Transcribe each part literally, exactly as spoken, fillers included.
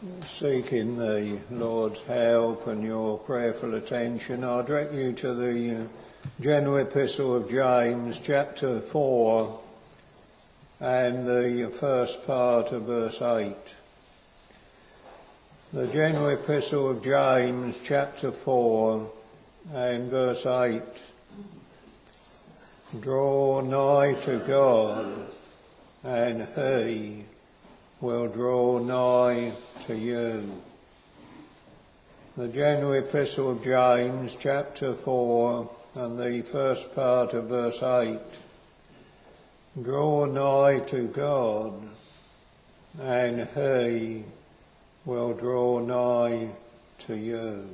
seeking the Lord's help and your prayerful attention, I direct you to the general epistle of James, chapter four, and the first part of verse eight. The general epistle of James, chapter four, and verse eight. Draw nigh to God, and He will draw nigh to you. The general epistle of James, chapter four, and the first part of verse eight. Draw nigh to God, and He will draw nigh to you.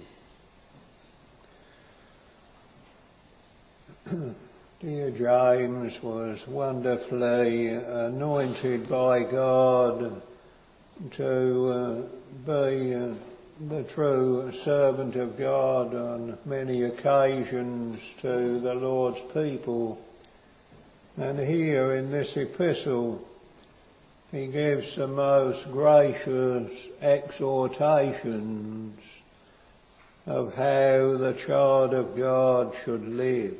Dear James was wonderfully anointed by God to uh, be uh, the true servant of God on many occasions to the Lord's people. And here in this epistle, he gives the most gracious exhortations of how the child of God should live.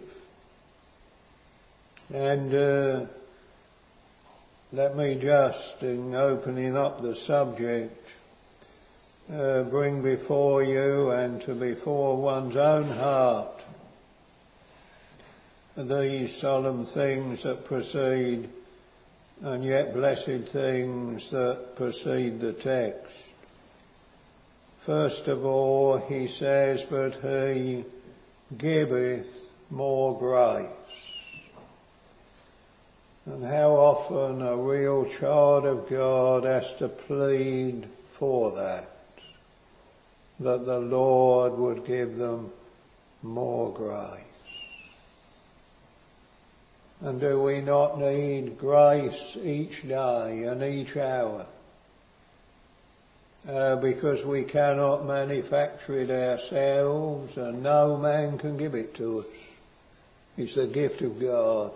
And uh, let me just, in opening up the subject, uh, bring before you and to before one's own heart these solemn things that precede, and yet blessed things that precede the text. First of all, he says, but he giveth more grace. And how often a real child of God has to plead for that, that the Lord would give them more grace. And do we not need grace each day and each hour? Uh, because we cannot manufacture it ourselves, and no man can give it to us. It's the gift of God.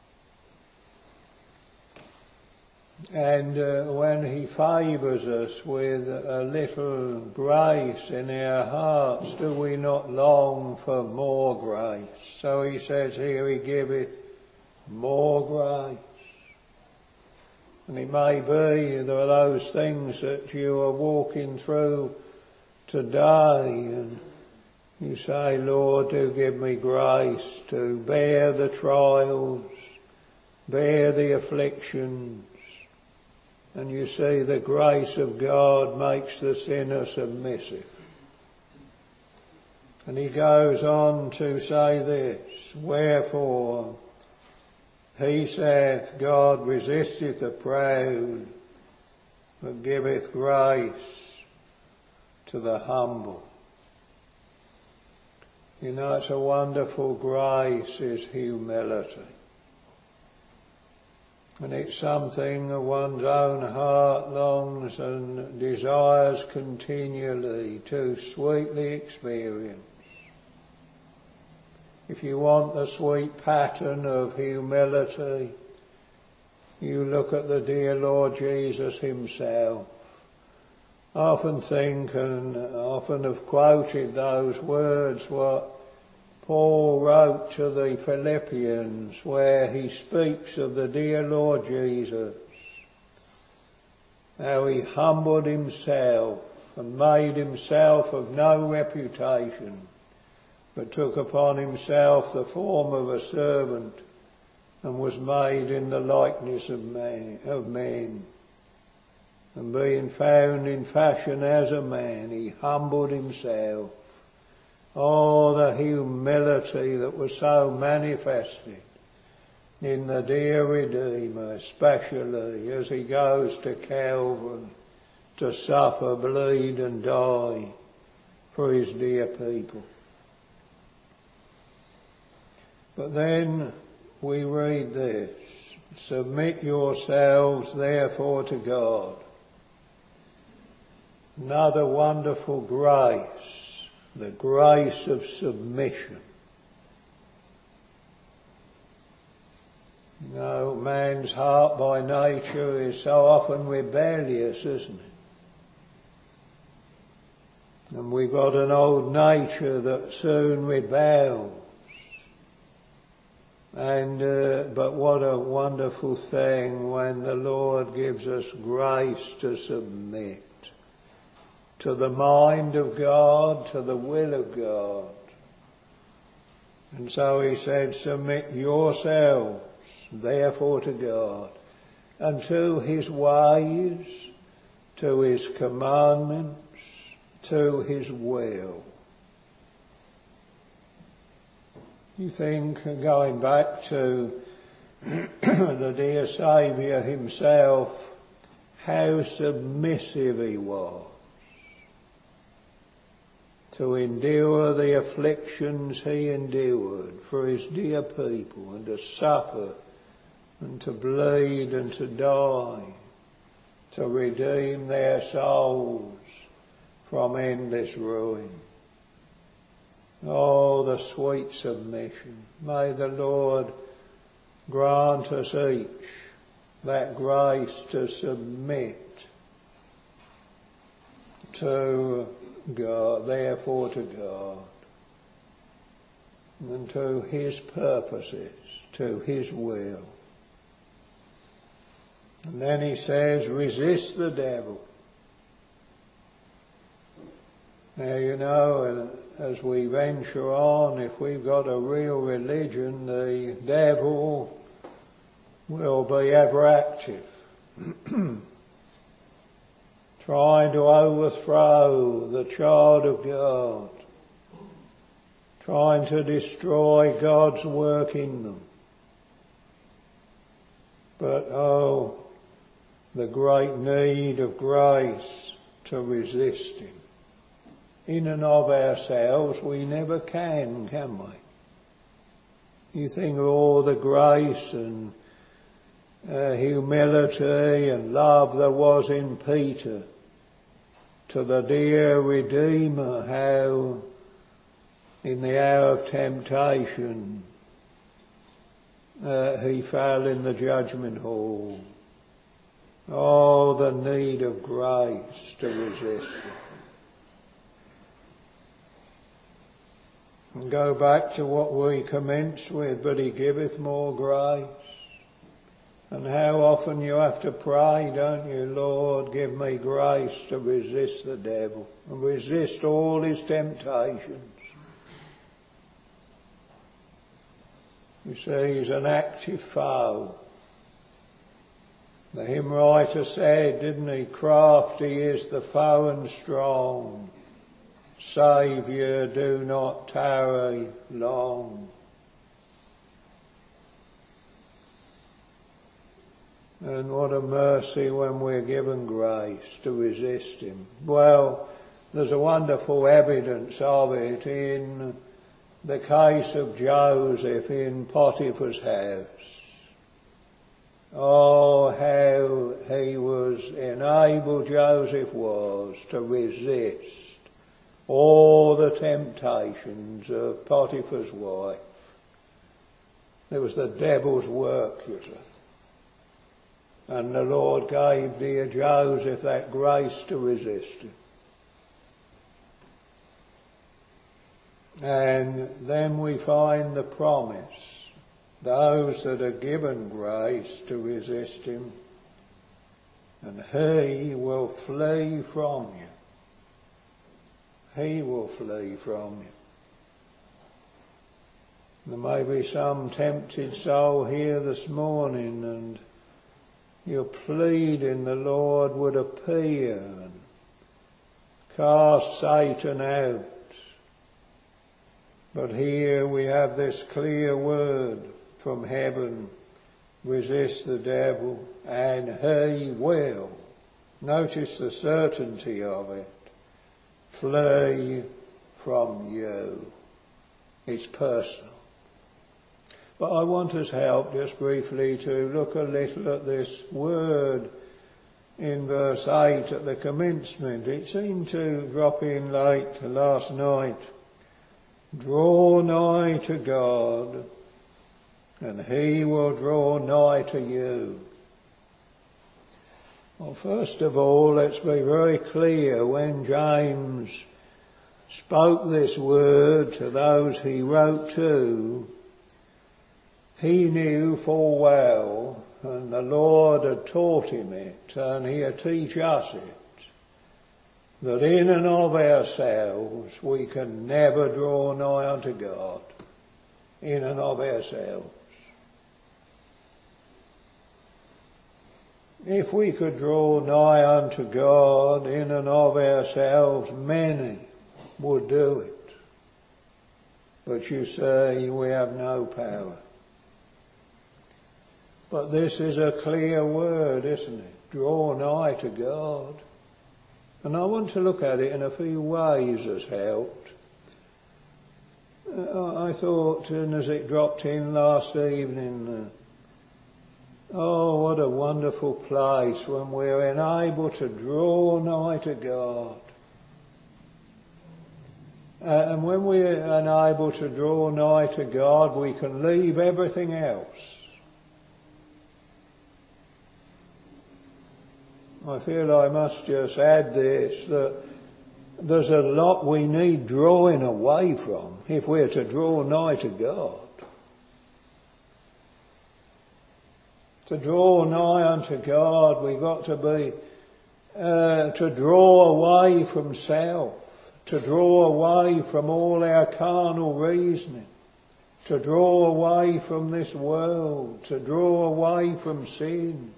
And uh, when he favours us with a little grace in our hearts, do we not long for more grace? So he says here, he giveth more grace. And it may be there are those things that you are walking through today, and you say, Lord, do give me grace to bear the trials, bear the afflictions. And you see, the grace of God makes the sinner submissive. And he goes on to say this, wherefore he saith, God resisteth the proud, but giveth grace to the humble. You know, it's a wonderful grace is humility. And it's something that one's own heart longs and desires continually to sweetly experience. If you want the sweet pattern of humility, you look at the dear Lord Jesus himself. I often think and often have quoted those words what Paul wrote to the Philippians, where he speaks of the dear Lord Jesus, how he humbled himself and made himself of no reputation, but took upon himself the form of a servant and was made in the likeness of man, of men. And being found in fashion as a man, he humbled himself. Oh, the humility that was so manifested in the dear Redeemer, especially as he goes to Calvary to suffer, bleed and die for his dear people. But then we read this, submit yourselves therefore to God. Another wonderful grace, the grace of submission. You know, man's heart by nature is so often rebellious, isn't it? And we've got an old nature that soon rebels. And, uh, but what a wonderful thing when the Lord gives us grace to submit to the mind of God, to the will of God. And so he said, submit yourselves, therefore, to God, and to his ways, to his commandments, to his will. You think, going back to the dear Saviour himself, how submissive he was to endure the afflictions he endured for his dear people, and to suffer and to bleed and to die, to redeem their souls from endless ruin. Oh, the sweet submission. May the Lord grant us each that grace to submit to God, therefore to God, and to his purposes, to his will. And then he says, resist the devil. Now, you know, as we venture on, if we've got a real religion, the devil will be ever active, trying to overthrow the child of God, trying to destroy God's work in them. But, oh, the great need of grace to resist him. In and of ourselves, we never can, can we? You think of all the grace and uh, humility and love there was in Peter to the dear Redeemer, how in the hour of temptation uh, he fell in the judgment hall. Oh, the need of grace to resist him. And go back to what we commenced with, but he giveth more grace. And how often you have to pray, don't you, Lord, give me grace to resist the devil and resist all his temptations. You see, he's an active foe. The hymn writer said, didn't he, crafty is the foe and strong. Saviour, do not tarry long. And what a mercy when we're given grace to resist him. Well, there's a wonderful evidence of it in the case of Joseph in Potiphar's house. Oh, how he was enabled, Joseph was, to resist all the temptations of Potiphar's wife. It was the devil's work, you see. And the Lord gave dear Joseph that grace to resist him. And then we find the promise. Those that are given grace to resist him, and he will flee from you. He will flee from you. There may be some tempted soul here this morning, and you're pleading the Lord would appear and cast Satan out. But here we have this clear word from heaven, resist the devil and he will. Notice the certainty of it. Flee from you. It's personal. But I want us help just briefly to look a little at this word in verse eight at the commencement. It seemed to drop in late last night. Draw nigh to God, and he will draw nigh to you. Well, first of all, let's be very clear when James spoke this word to those he wrote to, he knew full well, and the Lord had taught him it, and he'll teach us it, that in and of ourselves we can never draw nigh unto God, in and of ourselves. If we could draw nigh unto God in and of ourselves, many would do it. But you say we have no power. But this is a clear word, isn't it? Draw nigh to God. And I want to look at it in a few ways as helped. Uh, I thought, and as it dropped in last evening, uh, oh, what a wonderful place when we're enabled to draw nigh to God. Uh, and when we're unable to draw nigh to God, we can leave everything else. I feel I must just add this, that there's a lot we need drawing away from if we're to draw nigh to God. To draw nigh unto God, we've got to be, uh, to draw away from self, to draw away from all our carnal reasoning, to draw away from this world, to draw away from sin.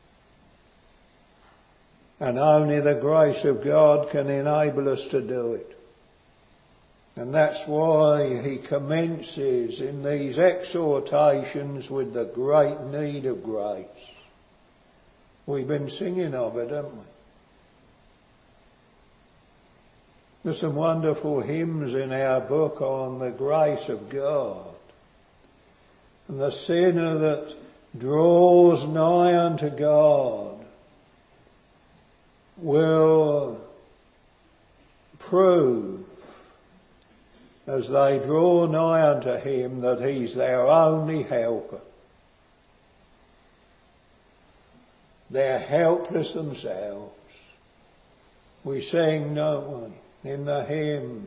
And only the grace of God can enable us to do it. And that's why he commences in these exhortations with the great need of grace. We've been singing of it, haven't we? There's some wonderful hymns in our book on the grace of God. And the sinner that draws nigh unto God will prove, as they draw nigh unto him, that he's their only helper. They're helpless themselves. We sing, don't we, in the hymn,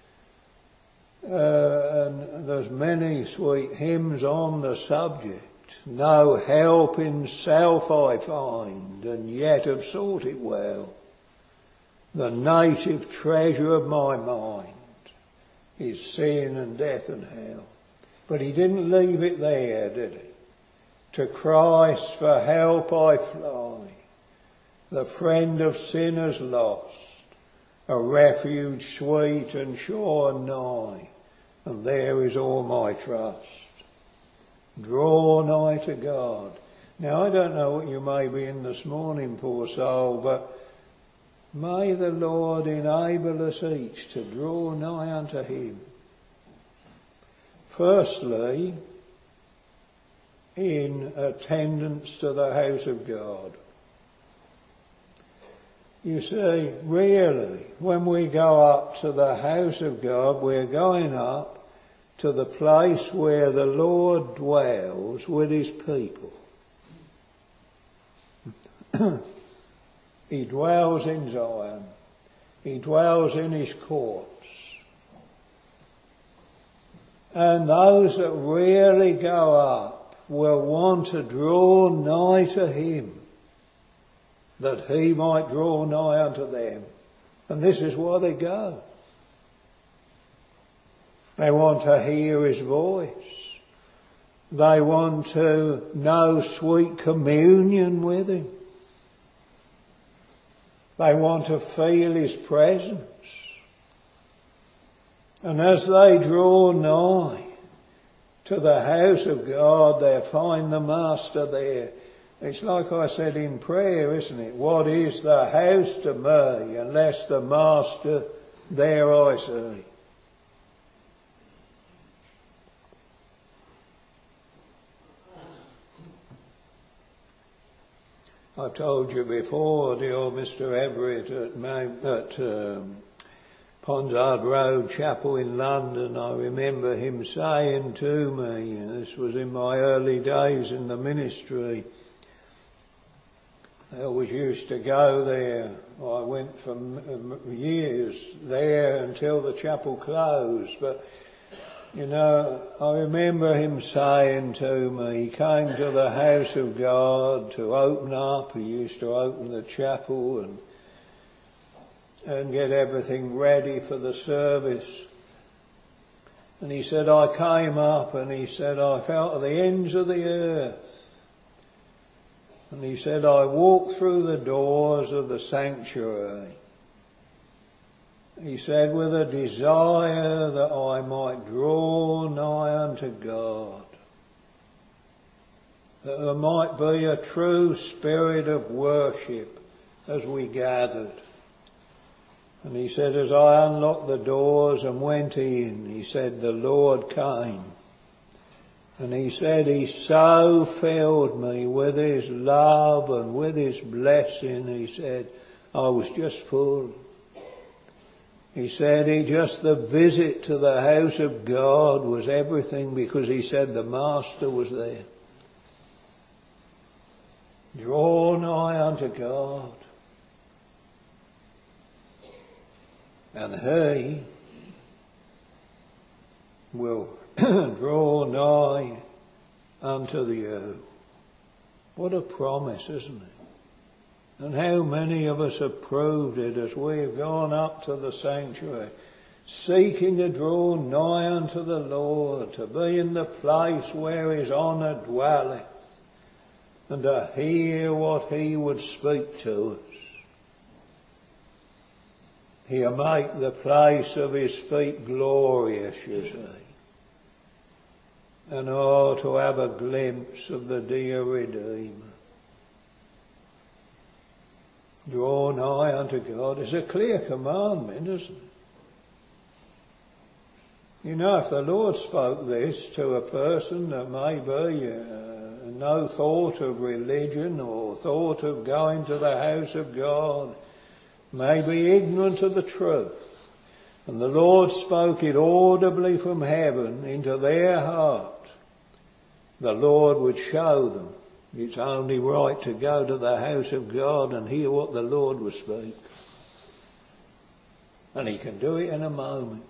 uh, and there's many sweet hymns on the subject. No help in self I find, and yet have sought it well. The native treasure of my mind is sin and death and hell. But he didn't leave it there, did he? To Christ for help I fly, the friend of sinners lost, a refuge sweet and sure and nigh, and there is all my trust. Draw nigh to God. Now, I don't know what you may be in this morning, poor soul, but may the Lord enable us each to draw nigh unto him. Firstly, in attendance to the house of God. You see, really, when we go up to the house of God, we're going up to the place where the Lord dwells with his people. He dwells in Zion. He dwells in his courts. And those that really go up will want to draw nigh to him, that he might draw nigh unto them. And this is why they go. They want to hear his voice. They want to know sweet communion with him. They want to feel his presence. And as they draw nigh to the house of God, they find the Master there. It's like I said in prayer, isn't it? What is the house to me unless the Master there I see? I've told you before, the old Mister Everett at, Mount, at um, Ponsard Road Chapel in London, I remember him saying to me, this was in my early days in the ministry, I always used to go there I went for years there until the chapel closed, but you know, I remember him saying to me, he came to the house of God to open up. He used to open the chapel and and get everything ready for the service. And he said, I came up and he said, I felt at the ends of the earth. And he said, I walked through the doors of the sanctuary. He said, with a desire that I might draw nigh unto God, that there might be a true spirit of worship as we gathered. And he said, as I unlocked the doors and went in, he said, the Lord came. And he said, he so filled me with his love and with his blessing. He said, I was just full. He said he just the visit to the house of God was everything, because he said the Master was there. Draw nigh unto God. And he will draw nigh unto you. What a promise, isn't it? And how many of us have proved it as we've gone up to the sanctuary, seeking to draw nigh unto the Lord, to be in the place where his honour dwelleth, and to hear what he would speak to us. He'll make the place of his feet glorious, you see. And oh, to have a glimpse of the dear Redeemer. Draw nigh unto God is a clear commandment, isn't it? You know, if the Lord spoke this to a person that maybe uh, no thought of religion or thought of going to the house of God, may be ignorant of the truth, and the Lord spoke it audibly from heaven into their heart, the Lord would show them it's only right to go to the house of God and hear what the Lord will speak. And he can do it in a moment.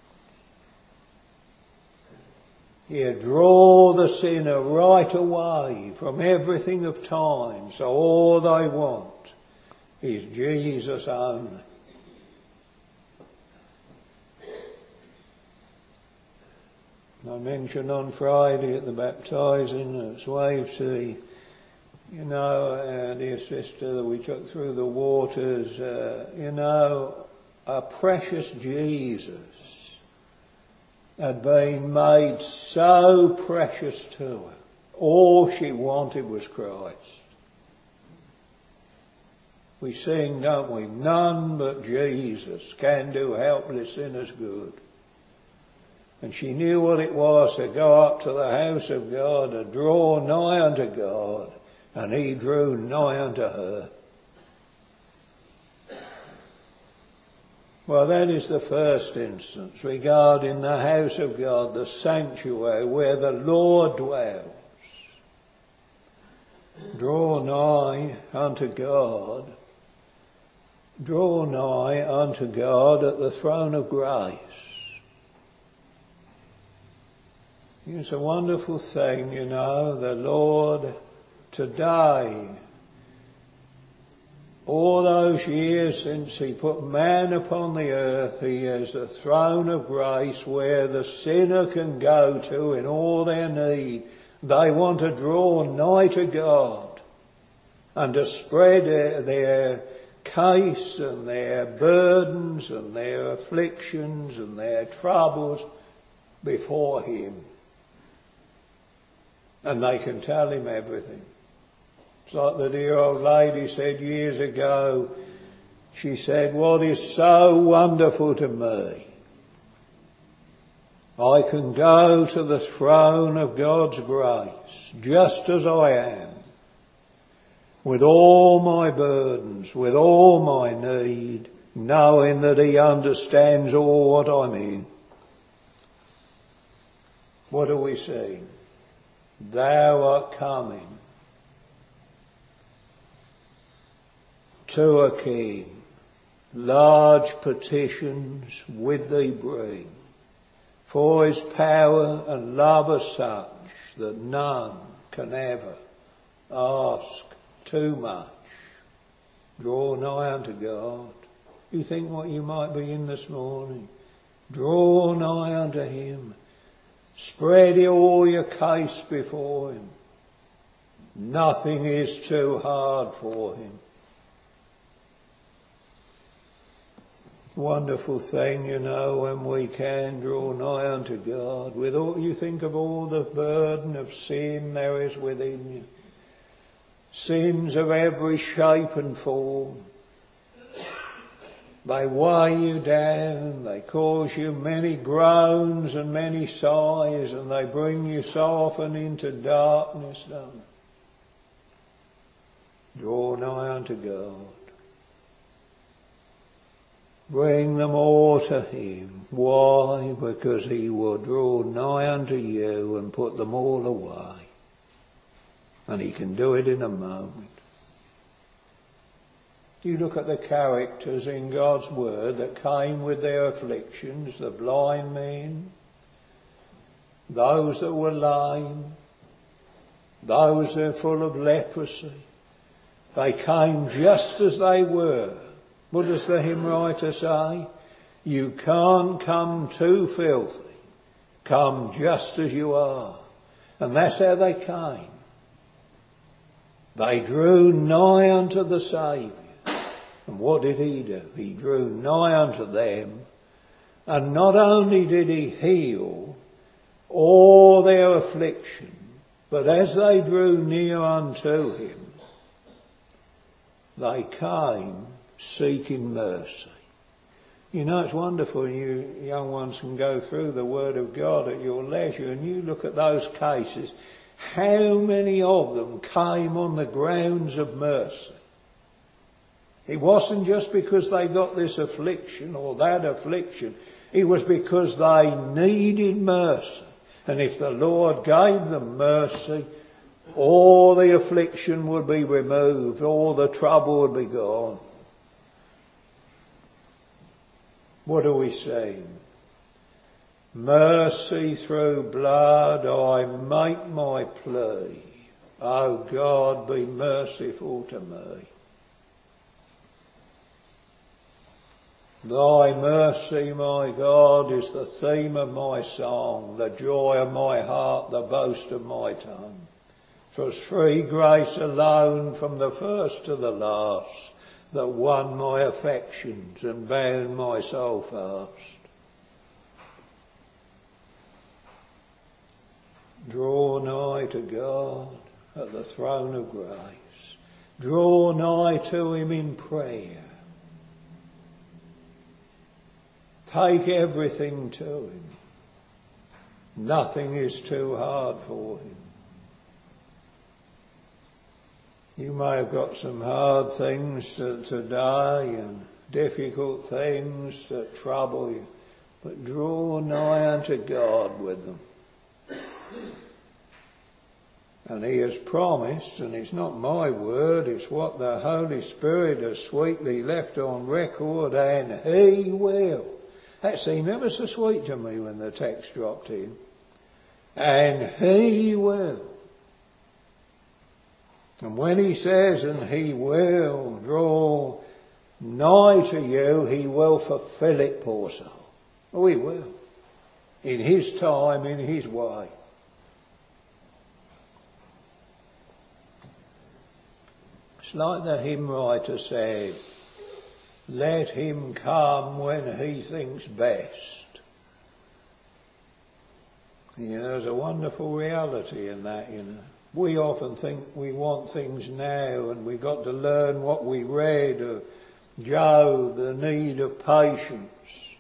He'll draw the sinner right away from everything of time, so all they want is Jesus only. I mentioned on Friday at the baptising at Swavesey, you know, our dear sister that we took through the waters, uh, you know, a precious Jesus had been made so precious to her. All she wanted was Christ. We sing, don't we? None but Jesus can do helpless sinners good. And she knew what it was to go up to the house of God, to draw nigh unto God, and he drew nigh unto her. Well, that is the first instance regarding the house of God, the sanctuary where the Lord dwells. Draw nigh unto God. Draw nigh unto God at the throne of grace. It's a wonderful thing, you know, the Lord today, all those years since he put man upon the earth, he has the throne of grace where the sinner can go to in all their need. They want to draw nigh to God and to spread their, their case and their burdens and their afflictions and their troubles before him. And they can tell him everything. It's like the dear old lady said years ago. She said, what is so wonderful to me, I can go to the throne of God's grace just as I am, with all my burdens, with all my need, knowing that he understands all what I'm in. What do we see? Thou art coming to a king. large petitions with thee bring. For his power and love are such that none can ever ask too much. Draw nigh unto God. You think what you might be in this morning. Draw nigh unto him. Spread all your case before him. Nothing is too hard for him. Wonderful thing, you know, when we can draw nigh unto God. With all, you think of all the burden of sin there is within you. Sins of every shape and form. They weigh you down, they cause you many groans and many sighs, and they bring you so often into darkness, don't they? Draw nigh unto God. Bring them all to him. Why? Because he will draw nigh unto you and put them all away. And he can do it in a moment. You look at the characters in God's word that came with their afflictions, the blind men, those that were lame, those that are full of leprosy. They came just as they were. What does the hymn writer say? You can't come too filthy. Come just as you are. And that's how they came. They drew nigh unto the Saviour. And what did he do? He drew nigh unto them. And not only did he heal all their affliction, but as they drew near unto him, they came seeking mercy. You know, it's wonderful. You young ones can go through the Word of God at your leisure and you look at those cases. How many of them came on the grounds of mercy? It wasn't just because they got this affliction or that affliction. It was because they needed mercy. And if the Lord gave them mercy, all the affliction would be removed, all the trouble would be gone. What do we sing? Mercy through blood, I make my plea. O God, be merciful to me. Thy mercy, my God, is the theme of my song, the joy of my heart, the boast of my tongue. 'Twas free grace alone from the first to the last that won my affections and bound my soul fast. Draw nigh to God at the throne of grace. Draw nigh to him in prayer. Take everything to him. Nothing is too hard for him. You may have got some hard things to, today and difficult things that trouble you, but draw nigh unto God with them. And he has promised, and it's not my word, it's what the Holy Spirit has sweetly left on record, and he will. That seemed ever so sweet to me when the text dropped in. And he will. And when he says, and he will draw nigh to you, he will fulfill it, poor soul. Oh, he will. In his time, in his way. It's like the hymn writer said, let him come when he thinks best. You know, there's a wonderful reality in that, you know. We often think we want things now, and we've got to learn what we read of Job, the need of patience.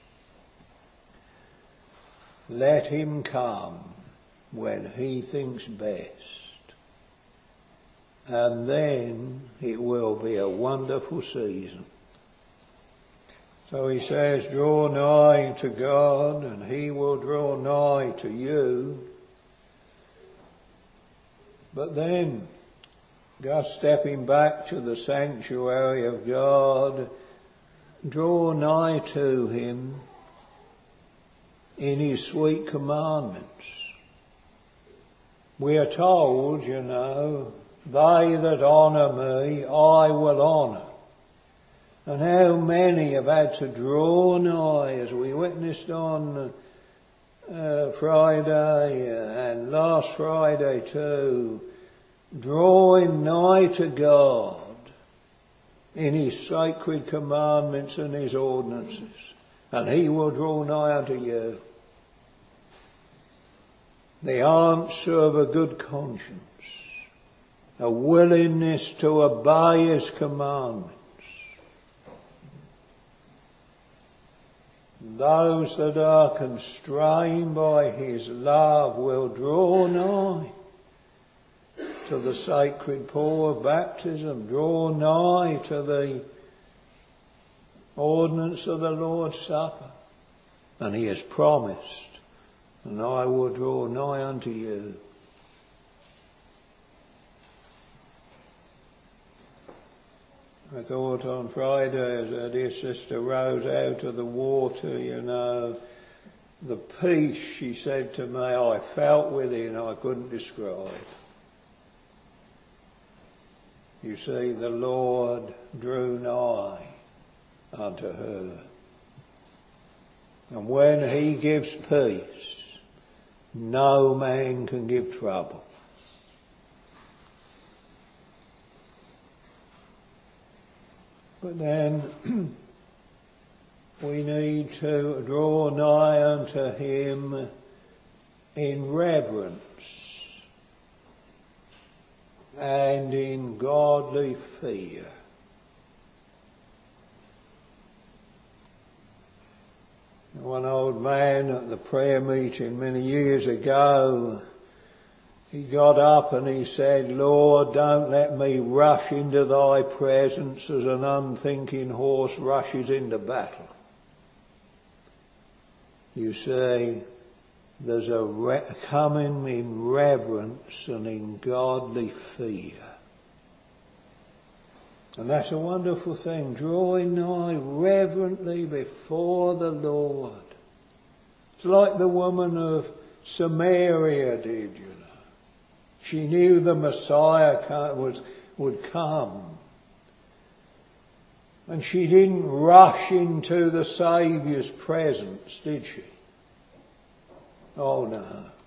Let him come when he thinks best. And then it will be a wonderful season. So he says, draw nigh to God, and he will draw nigh to you. But then, just stepping back to the sanctuary of God, draw nigh to him in his sweet commandments. We are told, you know, they that honour me, I will honour. And how many have had to draw nigh, as we witnessed on uh, Friday and last Friday too, drawing nigh to God in his sacred commandments and his ordinances, and he will draw nigh unto you. The answer of a good conscience, a willingness to obey his commandments. Those that are constrained by his love will draw nigh to the sacred pool of baptism, draw nigh to the ordinance of the Lord's Supper. And he has promised, and I will draw nigh unto you. I thought on Friday as our dear sister rose out of the water, you know, the peace, she said to me, I felt within, I couldn't describe. You see, the Lord drew nigh unto her. And when he gives peace, no man can give trouble. But then we need to draw nigh unto him in reverence and in godly fear. One old man at the prayer meeting many years ago, he got up and he said, Lord, don't let me rush into thy presence as an unthinking horse rushes into battle. You see, there's a re- coming in reverence and in godly fear. And that's a wonderful thing, drawing nigh reverently before the Lord. It's like the woman of Samaria did, you know. She knew the Messiah was, would come. And she didn't rush into the Saviour's presence, did she? Oh no.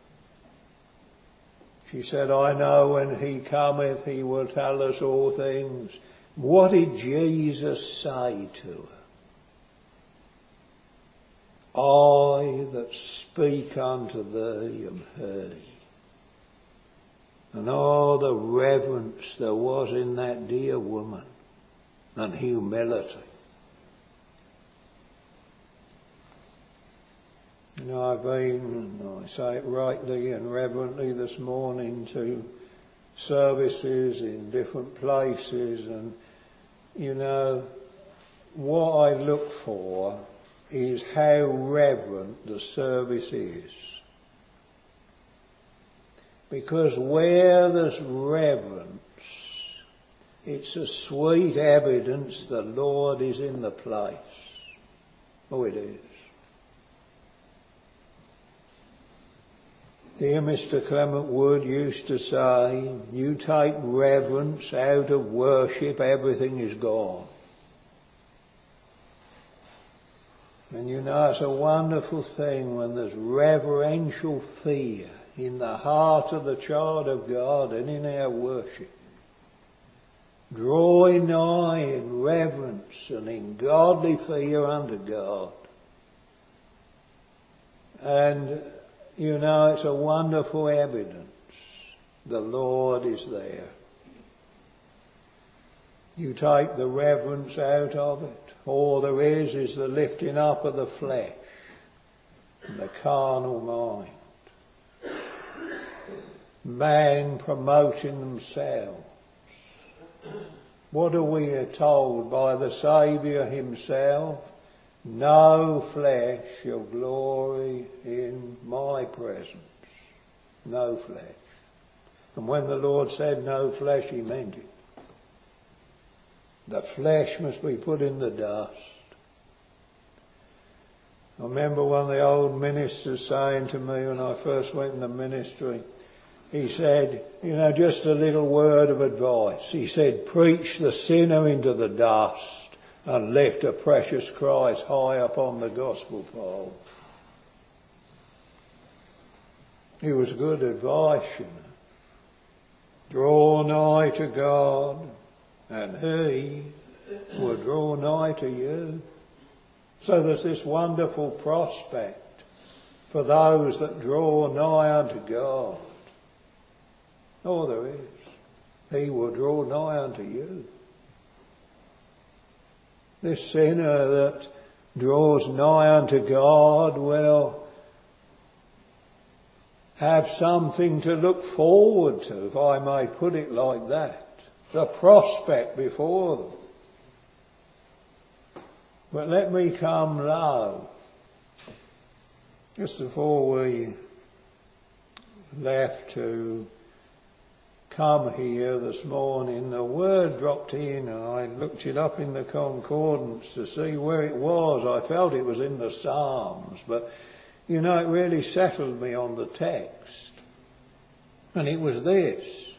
She said, I know when he cometh, he will tell us all things. What did Jesus say to her? I that speak unto thee am he. And all the reverence there was in that dear woman, and humility. You know, I've been, I say it rightly and reverently this morning, to services in different places, and you know, what I look for is how reverent the service is. Because where there's reverence, it's a sweet evidence the Lord is in the place. Oh, it is. Dear Mister Clement Wood used to say, you take reverence out of worship, everything is gone. And you know, it's a wonderful thing when there's reverential fear in the heart of the child of God and in our worship. Drawing nigh in reverence and in godly fear unto God. And, you know, it's a wonderful evidence. The Lord is there. You take the reverence out of it, all there is is the lifting up of the flesh and the carnal mind. Man promoting themselves. What are we told by the Saviour himself? No flesh shall glory in my presence. No flesh. And when the Lord said no flesh, he meant it. The flesh must be put in the dust. I remember one of the old ministers saying to me when I first went in the ministry, he said, you know, just a little word of advice. He said, preach the sinner into the dust and lift a precious Christ high up on the gospel pole. It was good advice, you know. Draw nigh to God, and he will draw nigh to you. So there's this wonderful prospect for those that draw nigh unto God. Oh, there is. He will draw nigh unto you. This sinner that draws nigh unto God will have something to look forward to, if I may put it like that. The prospect before them. But let me come low. Just before we left to come here this morning, the word dropped in and I looked it up in the concordance to see where it was. I felt it was in the Psalms, but you know, it really settled me on the text. And it was this.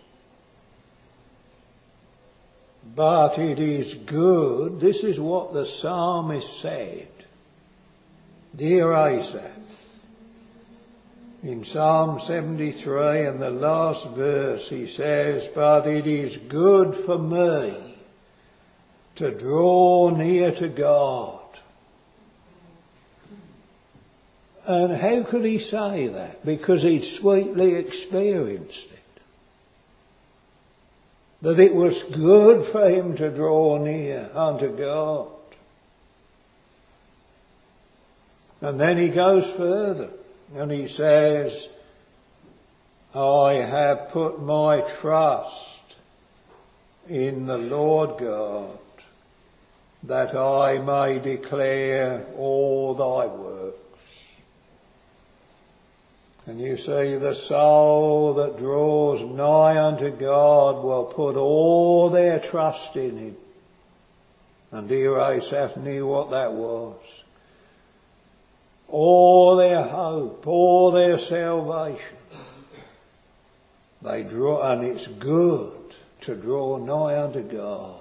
But it is good, this is what the psalmist said. Dear Asaph, in Psalm seventy-three and the last verse he says, but it is good for me to draw near to God. And how could he say that? Because he'd sweetly experienced it. That it was good for him to draw near unto God. And then he goes further and he says, I have put my trust in the Lord God, that I may declare all thy works. And you see, the soul that draws nigh unto God will put all their trust in him. And dear Asaph knew what that was. All their hope, all their salvation. They draw, and it's good to draw nigh unto God.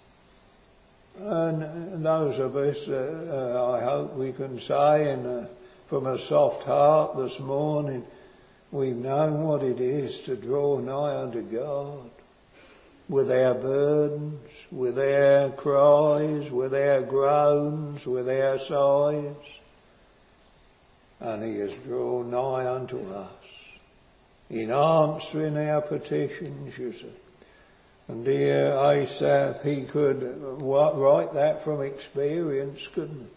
And those of us, uh, I hope we can say, and uh, from a soft heart this morning, we've known what it is to draw nigh unto God with our burdens, with our cries, with our groans, with our sighs. And he has drawn nigh unto us in answering our petitions, you see. And dear Asaph, he could write that from experience, couldn't he?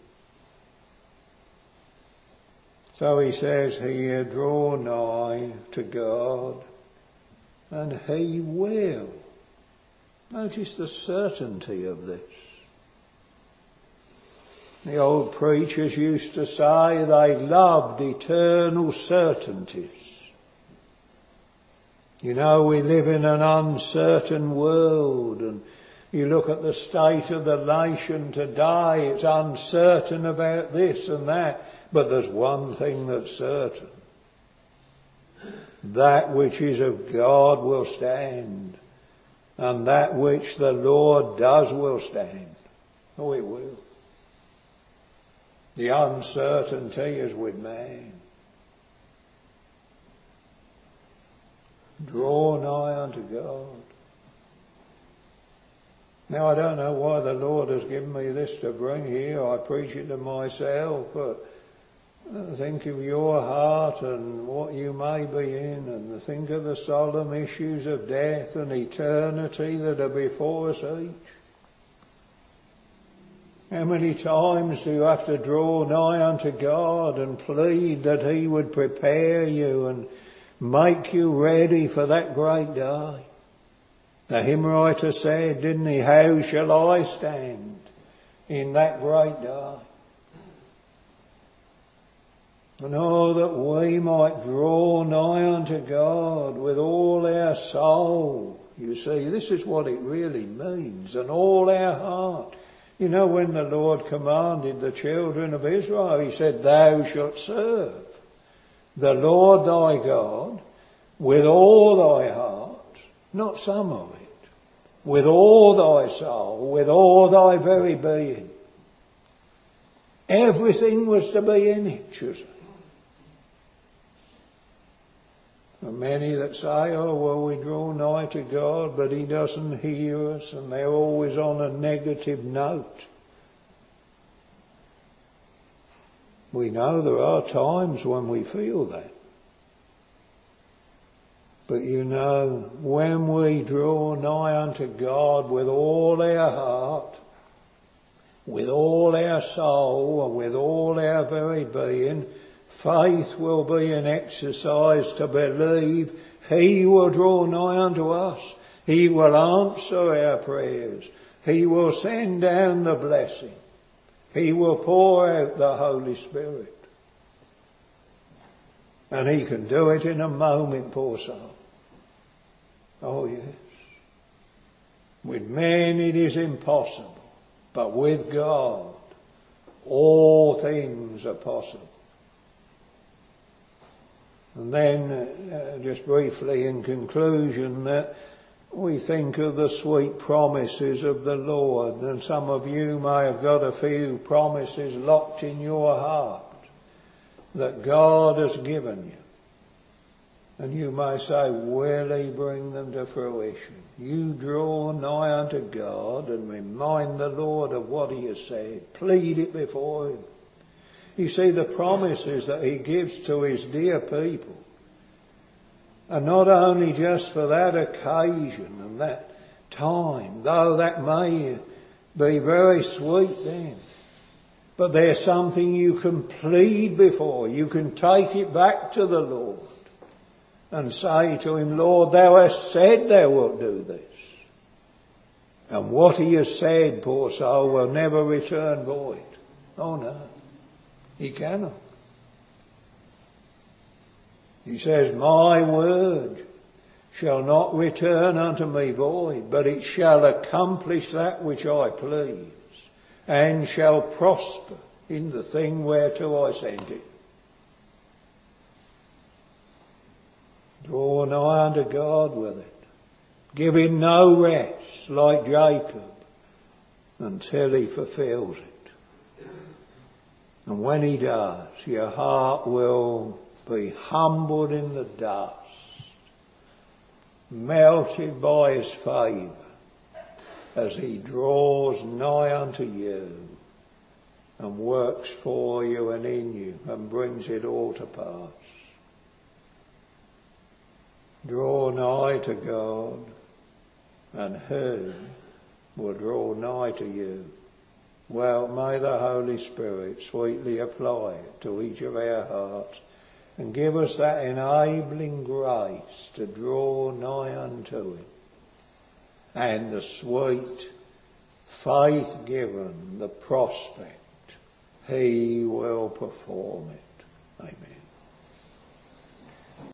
So he says here, draw nigh to God, and he will. Notice the certainty of this. The old preachers used to say they loved eternal certainties. You know, we live in an uncertain world, and you look at the state of the nation today, it's uncertain about this and that. But there's one thing that's certain. That which is of God will stand, and that which the Lord does will stand. Oh, it will. The uncertainty is with man. Draw nigh unto God. Now, I don't know why the Lord has given me this to bring here. I preach it to myself, but think of your heart and what you may be in, and think of the solemn issues of death and eternity that are before us each. How many times do you have to draw nigh unto God and plead that he would prepare you and make you ready for that great day? The hymn writer said, didn't he, how shall I stand in that great day? And oh, that we might draw nigh unto God with all our soul. You see, this is what it really means. And all our heart. You know, when the Lord commanded the children of Israel, he said, thou shalt serve the Lord thy God with all thy heart, not some of it, with all thy soul, with all thy very being. Everything was to be in it, you see. And many that say, oh, well, we draw nigh to God, but he doesn't hear us, and they're always on a negative note. We know there are times when we feel that. But you know, when we draw nigh unto God with all our heart, with all our soul, and with all our very being, faith will be an exercise to believe he will draw nigh unto us. He will answer our prayers. He will send down the blessing. He will pour out the Holy Spirit. And he can do it in a moment, poor soul. Oh yes. With men it is impossible, but with God all things are possible. And then, uh, just briefly in conclusion, that we think of the sweet promises of the Lord, and some of you may have got a few promises locked in your heart that God has given you. And you may say, will he bring them to fruition? You draw nigh unto God and remind the Lord of what he has said. Plead it before him. You see, the promises that he gives to his dear people are not only just for that occasion and that time, though that may be very sweet then, but they're something you can plead before. You can take it back to the Lord and say to him, Lord, thou hast said thou wilt do this. And what he has said, poor soul, will never return void. Oh no. He cannot. He says, my word shall not return unto me void, but it shall accomplish that which I please, and shall prosper in the thing whereto I sent it. Draw nigh unto God with it. Give him no rest like Jacob until he fulfills it. And when he does, your heart will be humbled in the dust, melted by his favour, as he draws nigh unto you and works for you and in you and brings it all to pass. Draw nigh to God, and he will draw nigh to you. Well, may the Holy Spirit sweetly apply it to each of our hearts and give us that enabling grace to draw nigh unto him. And the sweet faith given, the prospect, he will perform it. Amen.